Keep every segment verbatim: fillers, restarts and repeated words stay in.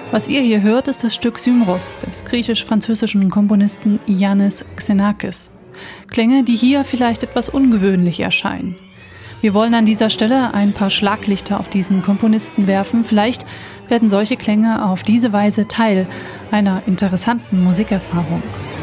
Was ihr hier hört, ist das Stück Symros des griechisch-französischen Komponisten Iannis Xenakis. Klänge, die hier vielleicht etwas ungewöhnlich erscheinen. Wir wollen an dieser Stelle ein paar Schlaglichter auf diesen Komponisten werfen. Vielleicht werden solche Klänge auf diese Weise Teil einer interessanten Musikerfahrung.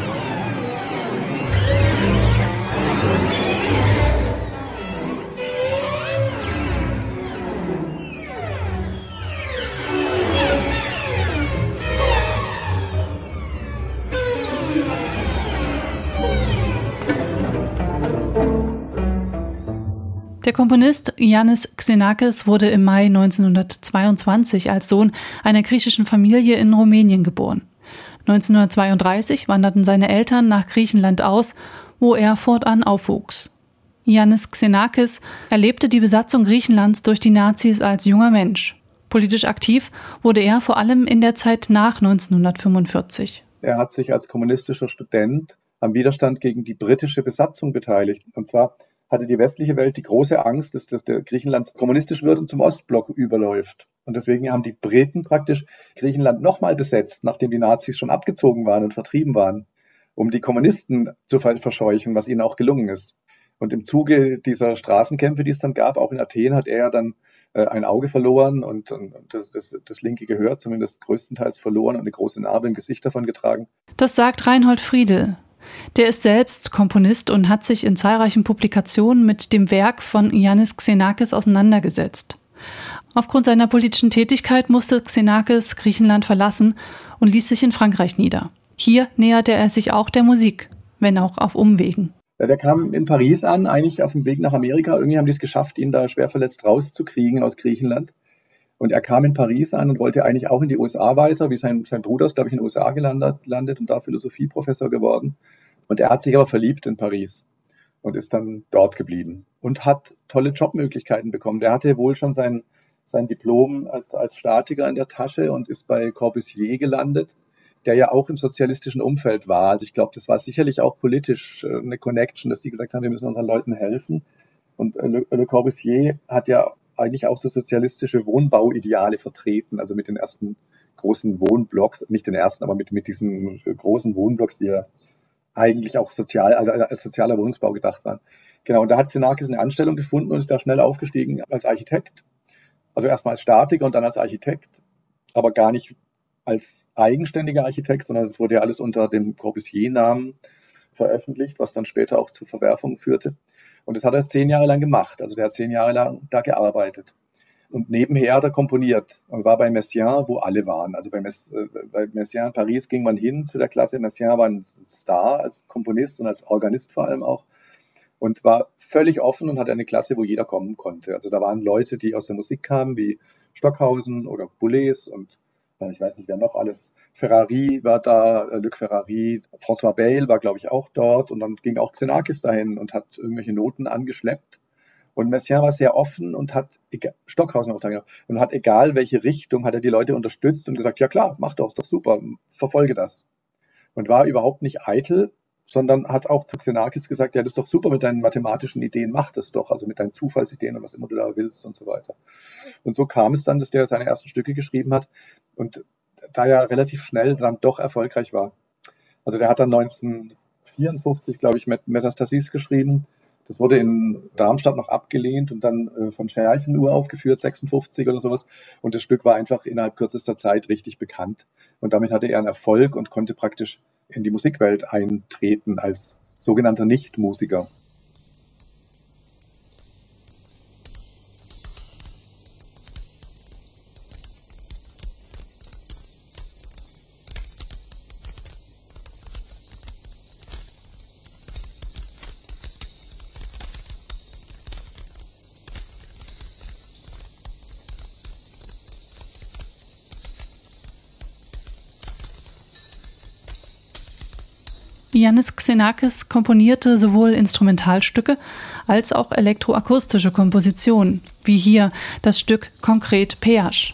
Der Komponist Iannis Xenakis wurde im Mai neunzehnhundertzweiundzwanzig als Sohn einer griechischen Familie in Rumänien geboren. neunzehnhundertzweiunddreißig wanderten seine Eltern nach Griechenland aus, wo er fortan aufwuchs. Iannis Xenakis erlebte die Besatzung Griechenlands durch die Nazis als junger Mensch. Politisch aktiv wurde er vor allem in der Zeit nach neunzehnhundertfünfundvierzig. Er hat sich als kommunistischer Student am Widerstand gegen die britische Besatzung beteiligt. Und zwar hatte die westliche Welt die große Angst, dass, dass der Griechenland kommunistisch wird und zum Ostblock überläuft. Und deswegen haben die Briten praktisch Griechenland nochmal besetzt, nachdem die Nazis schon abgezogen waren und vertrieben waren, um die Kommunisten zu verscheuchen, was ihnen auch gelungen ist. Und im Zuge dieser Straßenkämpfe, die es dann gab, auch in Athen, hat er dann äh, ein Auge verloren und, und das, das, das linke Gehör zumindest größtenteils verloren und eine große Narbe im Gesicht davon getragen. Das sagt Reinhold Friedl. Der ist selbst Komponist und hat sich in zahlreichen Publikationen mit dem Werk von Iannis Xenakis auseinandergesetzt. Aufgrund seiner politischen Tätigkeit musste Xenakis Griechenland verlassen und ließ sich in Frankreich nieder. Hier näherte er sich auch der Musik, wenn auch auf Umwegen. Der kam in Paris an, eigentlich auf dem Weg nach Amerika. Irgendwie haben die es geschafft, ihn da schwer verletzt rauszukriegen aus Griechenland. Und er kam in Paris an und wollte eigentlich auch in die U S A weiter, wie sein, sein Bruder ist, glaube ich, in den U S A gelandet, landet und da Philosophieprofessor geworden. Und er hat sich aber verliebt in Paris und ist dann dort geblieben und hat tolle Jobmöglichkeiten bekommen. Der hatte wohl schon sein, sein Diplom als, als Statiker in der Tasche und ist bei Corbusier gelandet, der ja auch im sozialistischen Umfeld war. Also ich glaube, das war sicherlich auch politisch eine Connection, dass die gesagt haben, wir müssen unseren Leuten helfen. Und Le, Le Corbusier hat ja eigentlich auch so sozialistische Wohnbauideale vertreten, also mit den ersten großen Wohnblocks, nicht den ersten, aber mit, mit diesen großen Wohnblocks, die ja eigentlich auch sozial, also als sozialer Wohnungsbau gedacht waren. Genau, und da hat Xenakis eine Anstellung gefunden und ist da schnell aufgestiegen als Architekt. Also erstmal als Statiker und dann als Architekt, aber gar nicht als eigenständiger Architekt, sondern es wurde ja alles unter dem Corbusier-Namen veröffentlicht, was dann später auch zu Verwerfungen führte. Und das hat er zehn Jahre lang gemacht. Also der hat zehn Jahre lang da gearbeitet. Und nebenher hat er komponiert und war bei Messiaen, wo alle waren. Also bei, Mess, äh, bei Messiaen in Paris ging man hin zu der Klasse. Messiaen war ein Star als Komponist und als Organist vor allem auch. Und war völlig offen und hatte eine Klasse, wo jeder kommen konnte. Also da waren Leute, die aus der Musik kamen, wie Stockhausen oder Boulez und äh, ich weiß nicht, wer noch alles. Ferrari war da, äh, Luc Ferrari. François Bayle war, glaube ich, auch dort. Und dann ging auch Xenakis dahin und hat irgendwelche Noten angeschleppt. Und Messiaen war sehr offen und hat, Stockhausen auch da, und hat egal welche Richtung, hat er die Leute unterstützt und gesagt, ja klar, mach doch, ist doch super, verfolge das. Und war überhaupt nicht eitel, sondern hat auch zu Xenakis gesagt, ja, das ist doch super mit deinen mathematischen Ideen, mach das doch, also mit deinen Zufallsideen und was immer du da willst und so weiter. Und so kam es dann, dass der seine ersten Stücke geschrieben hat und da er relativ schnell dann doch erfolgreich war. Also der hat dann neunzehnhundertvierundfünfzig, glaube ich, mit Metastasis geschrieben. Das wurde in Darmstadt noch abgelehnt und dann äh, von Scherchen uraufgeführt, sechsundfünfzig oder sowas. Und das Stück war einfach innerhalb kürzester Zeit richtig bekannt. Und damit hatte er einen Erfolg und konnte praktisch in die Musikwelt eintreten als sogenannter Nichtmusiker. Iannis Xenakis komponierte sowohl Instrumentalstücke als auch elektroakustische Kompositionen, wie hier das Stück Konkret Péage.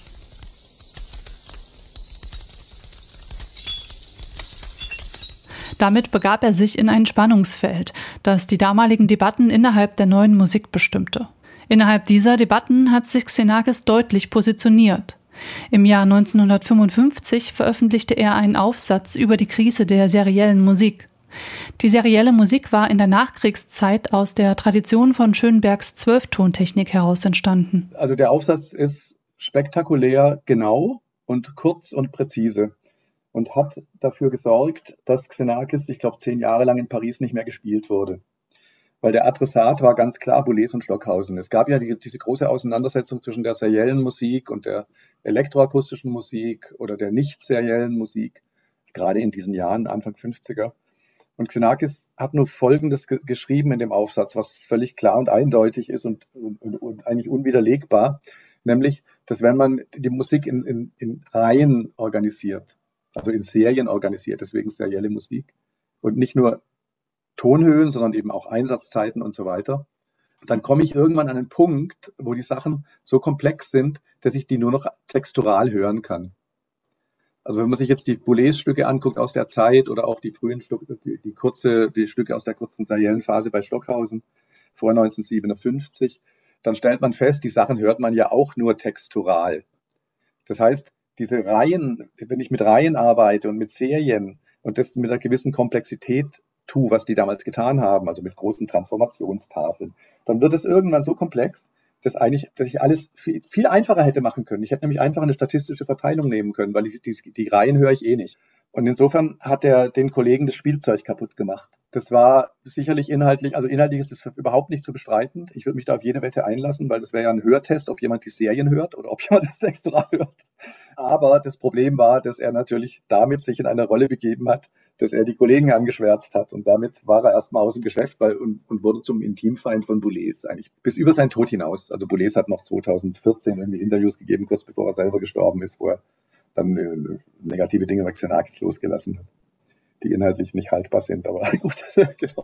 Damit begab er sich in ein Spannungsfeld, das die damaligen Debatten innerhalb der neuen Musik bestimmte. Innerhalb dieser Debatten hat sich Xenakis deutlich positioniert. Im Jahr neunzehnhundertfünfundfünfzig veröffentlichte er einen Aufsatz über die Krise der seriellen Musik. Die serielle Musik war in der Nachkriegszeit aus der Tradition von Schönbergs Zwölftontechnik heraus entstanden. Also der Aufsatz ist spektakulär genau und kurz und präzise und hat dafür gesorgt, dass Xenakis, ich glaube, zehn Jahre lang in Paris nicht mehr gespielt wurde. Weil der Adressat war ganz klar Boulez und Stockhausen. Es gab ja die, diese große Auseinandersetzung zwischen der seriellen Musik und der elektroakustischen Musik oder der nicht seriellen Musik, gerade in diesen Jahren, Anfang fünfziger. Und Xenakis hat nur Folgendes ge- geschrieben in dem Aufsatz, was völlig klar und eindeutig ist und, und, und eigentlich unwiderlegbar, nämlich, dass wenn man die Musik in, in, in Reihen organisiert, also in Serien organisiert, deswegen serielle Musik, und nicht nur Tonhöhen, sondern eben auch Einsatzzeiten und so weiter, dann komme ich irgendwann an einen Punkt, wo die Sachen so komplex sind, dass ich die nur noch textural hören kann. Also wenn man sich jetzt die Boulez-Stücke anguckt aus der Zeit oder auch die frühen Stücke, die, die kurze, die Stücke aus der kurzen seriellen Phase bei Stockhausen vor neunzehnhundertsiebenundfünfzig, dann stellt man fest, die Sachen hört man ja auch nur textural. Das heißt, diese Reihen, wenn ich mit Reihen arbeite und mit Serien und das mit einer gewissen Komplexität tue, was die damals getan haben, also mit großen Transformationstafeln, dann wird es irgendwann so komplex, dass eigentlich, dass ich alles viel, viel einfacher hätte machen können. Ich hätte nämlich einfach eine statistische Verteilung nehmen können, weil die, die, die Reihen höre ich eh nicht. Und insofern hat er den Kollegen das Spielzeug kaputt gemacht. Das war sicherlich inhaltlich, also inhaltlich ist das überhaupt nicht zu bestreiten. Ich würde mich da auf jede Wette einlassen, weil das wäre ja ein Hörtest, ob jemand die Serien hört oder ob jemand das Textural hört. Aber das Problem war, dass er natürlich damit sich in eine Rolle begeben hat, dass er die Kollegen angeschwärzt hat. Und damit war er erstmal aus dem Geschäft weil, und, und wurde zum Intimfeind von Boulez, eigentlich bis über seinen Tod hinaus. Also Boulez hat noch zweitausendvierzehn irgendwie Interviews gegeben, kurz bevor er selber gestorben ist, wo er dann äh, negative Dinge bei Xenakis losgelassen hat, die inhaltlich nicht haltbar sind. Aber gut, genau.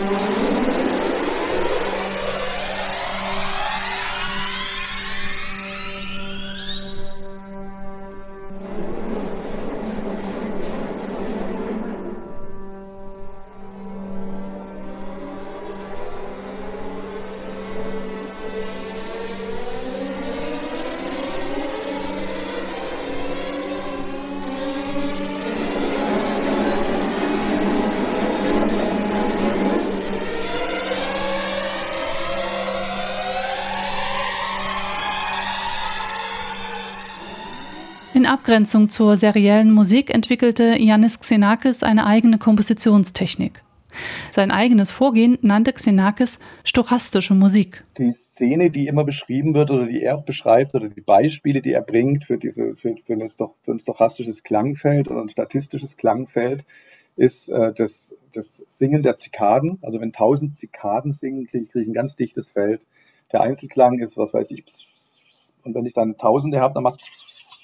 In Abgrenzung zur seriellen Musik entwickelte Iannis Xenakis eine eigene Kompositionstechnik. Sein eigenes Vorgehen nannte Xenakis stochastische Musik. Die Szene, die immer beschrieben wird oder die er auch beschreibt oder die Beispiele, die er bringt für, diese, für, für, ein, für ein stochastisches Klangfeld oder ein statistisches Klangfeld, ist äh, das, das Singen der Zikaden. Also wenn tausend Zikaden singen, kriege ich, kriege ich ein ganz dichtes Feld. Der Einzelklang ist, was weiß ich, und wenn ich dann Tausende habe, dann mache ich.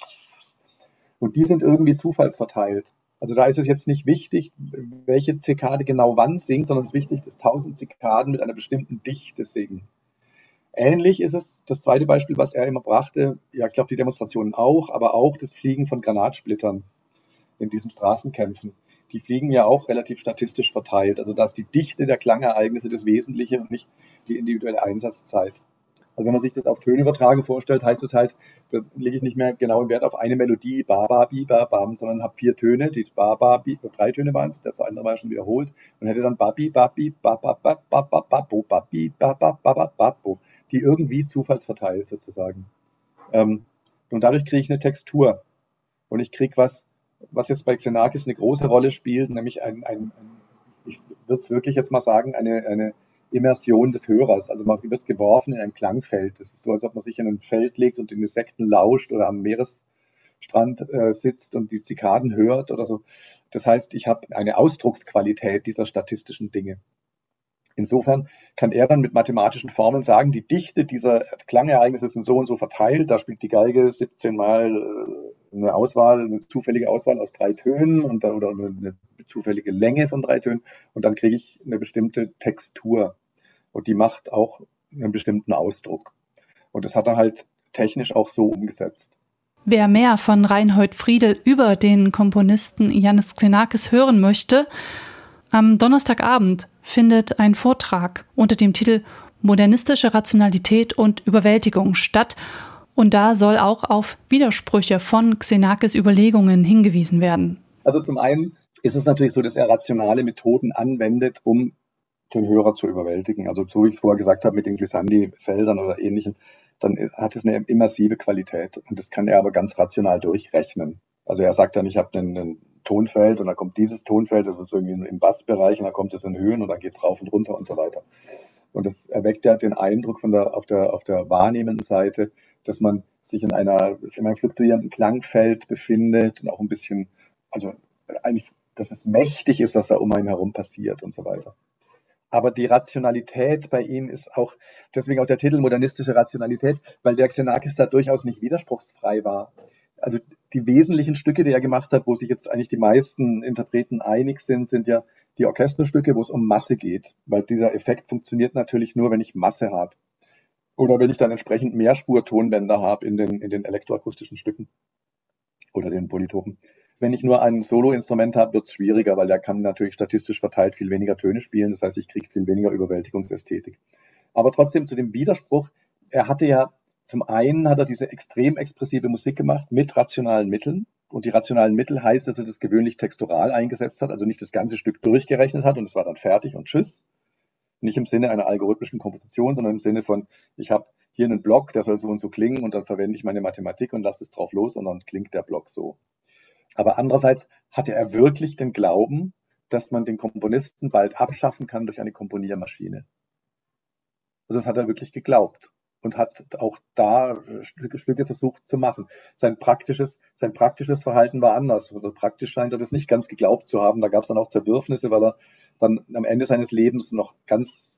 Und die sind irgendwie zufallsverteilt. Also da ist es jetzt nicht wichtig, welche Zikade genau wann singt, sondern es ist wichtig, dass tausend Zikaden mit einer bestimmten Dichte singen. Ähnlich ist es, das zweite Beispiel, was er immer brachte, ja, ich glaube, die Demonstrationen auch, aber auch das Fliegen von Granatsplittern in diesen Straßenkämpfen. Die fliegen ja auch relativ statistisch verteilt. Also da ist die Dichte der Klangereignisse das Wesentliche und nicht die individuelle Einsatzzeit. Also wenn man sich das auf Töne übertragen vorstellt, heißt es halt, da lege ich nicht mehr genauen Wert auf eine Melodie, ba, ba, bi, ba, bam, sondern habe vier Töne, die ba, ba, bi, drei Töne waren es, der andere war schon wiederholt, und hätte dann ba, bi, ba, bi, ba, ba, ba, ba, ba, ba, bo, ba, bi, ba, ba, ba, ba, ba, bo, die irgendwie zufallsverteilt sozusagen. Ähm, und dadurch kriege ich eine Textur. Und ich kriege was, was jetzt bei Xenakis eine große Rolle spielt, nämlich ein, ein, ein ich würde es wirklich jetzt mal sagen, eine, eine Immersion des Hörers. Also man wird geworfen in ein Klangfeld. Das ist so, als ob man sich in ein Feld legt und in Insekten lauscht oder am Meeresstrand äh, sitzt und die Zikaden hört oder so. Das heißt, ich habe eine Ausdrucksqualität dieser statistischen Dinge. Insofern kann er dann mit mathematischen Formeln sagen, die Dichte dieser Klangereignisse sind so und so verteilt. Da spielt die Geige siebzehn Mal eine Auswahl, eine zufällige Auswahl aus drei Tönen und dann, oder eine zufällige Länge von drei Tönen. Und dann kriege ich eine bestimmte Textur. Und die macht auch einen bestimmten Ausdruck. Und das hat er halt technisch auch so umgesetzt. Wer mehr von Reinhold Friedel über den Komponisten Iannis Xenakis hören möchte, am Donnerstagabend findet ein Vortrag unter dem Titel Modernistische Rationalität und Überwältigung statt. Und da soll auch auf Widersprüche von Xenakis Überlegungen hingewiesen werden. Also zum einen ist es natürlich so, dass er rationale Methoden anwendet, um den Hörer zu überwältigen. Also so wie ich es vorher gesagt habe mit den Glissandi-Feldern oder Ähnlichem, dann hat es eine immersive Qualität und das kann er aber ganz rational durchrechnen. Also er sagt dann, ich habe einen, einen Tonfeld und dann kommt dieses Tonfeld, das ist irgendwie im Bassbereich und dann kommt es in Höhen und dann geht es rauf und runter und so weiter. Und das erweckt ja den Eindruck von der, auf der, auf der wahrnehmenden Seite, dass man sich in einer, in einem fluktuierenden Klangfeld befindet und auch ein bisschen, also eigentlich, dass es mächtig ist, was da um einen herum passiert und so weiter. Aber die Rationalität bei ihm ist auch, deswegen auch der Titel modernistische Rationalität, weil der Xenakis da durchaus nicht widerspruchsfrei war. Also die wesentlichen Stücke, die er gemacht hat, wo sich jetzt eigentlich die meisten Interpreten einig sind, sind ja die Orchesterstücke, wo es um Masse geht. Weil dieser Effekt funktioniert natürlich nur, wenn ich Masse habe. Oder wenn ich dann entsprechend Mehrspur-Tonbänder habe in den, in den elektroakustischen Stücken oder den Polytopen. Wenn ich nur ein Solo-Instrument habe, wird es schwieriger, weil der kann natürlich statistisch verteilt viel weniger Töne spielen. Das heißt, ich kriege viel weniger Überwältigungsästhetik. Aber trotzdem zu dem Widerspruch. Er hatte ja, zum einen hat er diese extrem expressive Musik gemacht mit rationalen Mitteln. Und die rationalen Mittel heißt, dass er das gewöhnlich textural eingesetzt hat, also nicht das ganze Stück durchgerechnet hat und es war dann fertig und tschüss. Nicht im Sinne einer algorithmischen Komposition, sondern im Sinne von, ich habe hier einen Block, der soll so und so klingen und dann verwende ich meine Mathematik und lasse es drauf los und dann klingt der Block so. Aber andererseits hatte er wirklich den Glauben, dass man den Komponisten bald abschaffen kann durch eine Komponiermaschine. Also das hat er wirklich geglaubt und hat auch da Stücke, Stücke versucht zu machen. Sein praktisches, sein praktisches Verhalten war anders. Also praktisch scheint er das nicht ganz geglaubt zu haben. Da gab es dann auch Zerwürfnisse, weil er dann am Ende seines Lebens noch ganz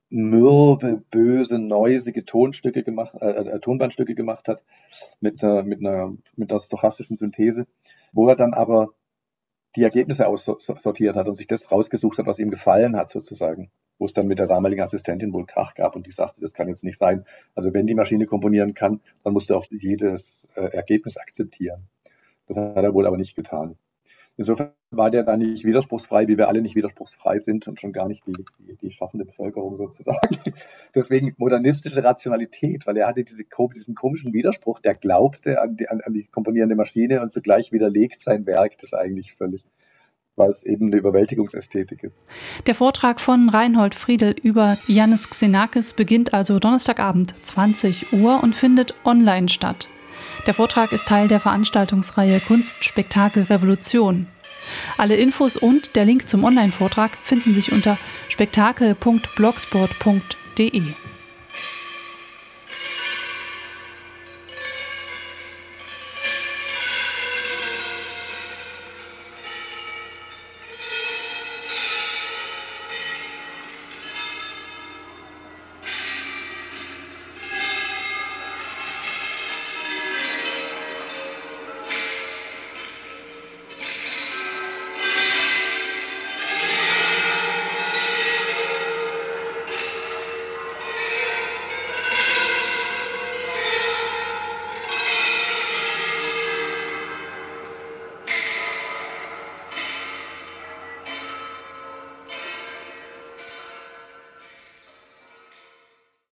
mürbe, böse, neusige Tonstücke gemacht, äh, Tonbandstücke gemacht hat mit, äh, mit einer, mit einer stochastischen Synthese, wo er dann aber die Ergebnisse aussortiert hat und sich das rausgesucht hat, was ihm gefallen hat sozusagen, wo es dann mit der damaligen Assistentin wohl Krach gab und die sagte, das kann jetzt nicht sein. Also wenn die Maschine komponieren kann, dann musst du auch jedes äh, Ergebnis akzeptieren. Das hat er wohl aber nicht getan. Insofern war der da nicht widerspruchsfrei, wie wir alle nicht widerspruchsfrei sind und schon gar nicht die, die, die schaffende Bevölkerung sozusagen. Deswegen modernistische Rationalität, weil er hatte diese, diesen komischen Widerspruch, der glaubte an die, an, an die komponierende Maschine und zugleich widerlegt sein Werk das eigentlich völlig, weil es eben eine Überwältigungsästhetik ist. Der Vortrag von Reinhold Friedel über Iannis Xenakis beginnt also Donnerstagabend zwanzig Uhr und findet online statt. Der Vortrag ist Teil der Veranstaltungsreihe Kunstspektakel Revolution. Alle Infos und der Link zum Online-Vortrag finden sich unter spektakel punkt blogspot punkt de.